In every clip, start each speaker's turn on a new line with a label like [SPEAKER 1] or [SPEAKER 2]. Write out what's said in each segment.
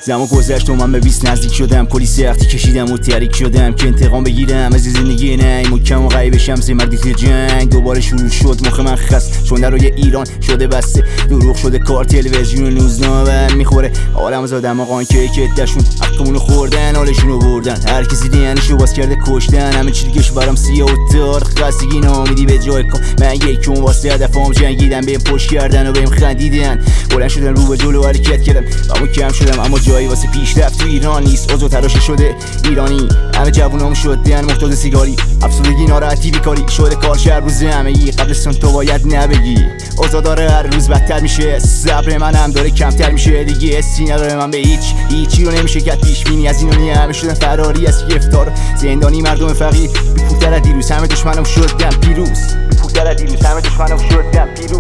[SPEAKER 1] زمان گذشت و من به 20 نزدیک شدم، کلی سختی کشیدم و تحریک شدم که انتقام بگیرم از زندگی نه محکم و غیب شمس مردی جنگ. دوباره شروع شد مخ من خست چون درای ایران شده بسته، دروغ شده کار تلویزیون و روزنامه میخوره عالم از آدم آقان که کتشون حقمونو خوردن حالشونو بردن، هر کسی دهنشو باز کرده کشتن، همه چی دیگهش برام سیاه و تار، خستگی ناامیدی به جای کام. من یکم واسه هدفام جنگیدم، بهم پشت کردن و بهم خندیدن، بلند شدن رو به جلو حرکت کردم و کم شدم، اما جایی واسه پیشرفت تو ایران نیست. اوضاع تراشه شده ایرانی، همه جوونام شدن محتاج سیگاری، افسردگی ناراحتی بیکاری شده کار شهر روز همگی، قبلستون تو باید نبگی. اوضاع داره هر روز بدتر میشه، صبر منم داره کمتر میشه دیگه، حسی نداره من به هیچی رو نمیشه کرد پیش بینی. از اینو همه شدن فراری از گرفتار زندانی، مردم فقیر بی پولتر از دیروز، همه دشمنم شدن پیروز، بی پولتر از دیروز، همه دشمنم شدن پیروز،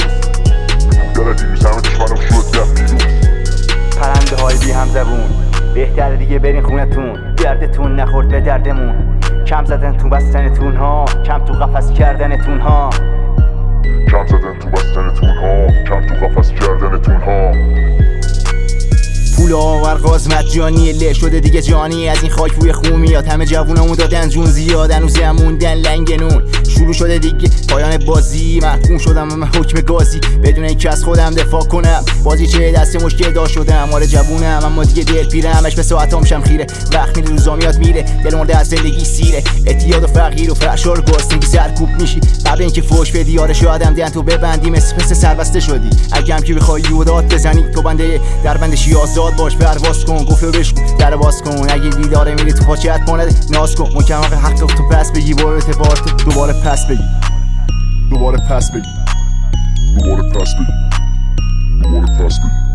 [SPEAKER 1] پرنده های بی هم زبون بهتره دیگه برین خونتون، دردتون نخورد به دردمون، کم زدن تو بستنتون ها، کم تو قفس کردنتون ها،
[SPEAKER 2] کم زدن تو بستنتون ها، کم تو قفس کردنتون ها.
[SPEAKER 1] پول آور قازمت جانی له شده دیگه جانی، از این خاک بوی خون میاد، همه جوونامون دادن جون زیاد، هنوز موندن لنگ نون. شروع شده دیگه پایان بازی، محکوم شدم من حکم گازی، بدون اینکه از خودم دفاع کنم، بازی چه دست مشکل داشت شدم، آره جوونم اما دیگه دل پیرم، اش به ساعتام شم خیره، وقت میره روزا میاد میره، دل مرده از زندگی سیره، اعتیاد و فقیر و فحشا رو گاستگی سرکوب میشی، قبل اینکه فوش بدی آره شایدم دهن تو ببندی، مثل سربسته شدی، اگه هم که بخوای و داد بزنی تو بنده در بندشی آزاد باش، پرواز کن گفته بشکن در باز کن، اگه دیداره میری تو پاچت ماند ناز کن، ممکن حق تو پس بگی، برو اعتبارت دوباره پس بگی،
[SPEAKER 2] دوباره پس بگی، دوباره پس بگی، دوباره پس بگی.